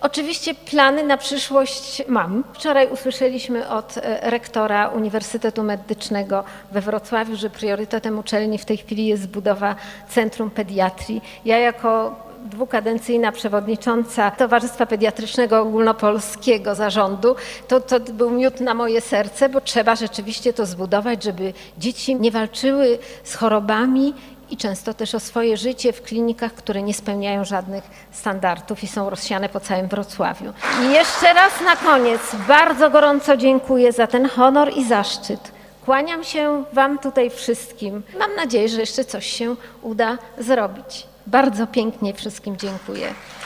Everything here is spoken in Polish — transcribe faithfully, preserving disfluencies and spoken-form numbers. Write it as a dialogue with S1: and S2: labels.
S1: Oczywiście plany na przyszłość mam. Wczoraj usłyszeliśmy od rektora Uniwersytetu Medycznego we Wrocławiu, że priorytetem uczelni w tej chwili jest budowa Centrum Pediatrii. Ja jako dwukadencyjna przewodnicząca Towarzystwa Pediatrycznego Ogólnopolskiego Zarządu, to, to był miód na moje serce, bo trzeba rzeczywiście to zbudować, żeby dzieci nie walczyły z chorobami i często też o swoje życie w klinikach, które nie spełniają żadnych standardów i są rozsiane po całym Wrocławiu. I jeszcze raz na koniec bardzo gorąco dziękuję za ten honor i zaszczyt. Kłaniam się Wam tutaj wszystkim. Mam nadzieję, że jeszcze coś się uda zrobić. Bardzo pięknie wszystkim dziękuję.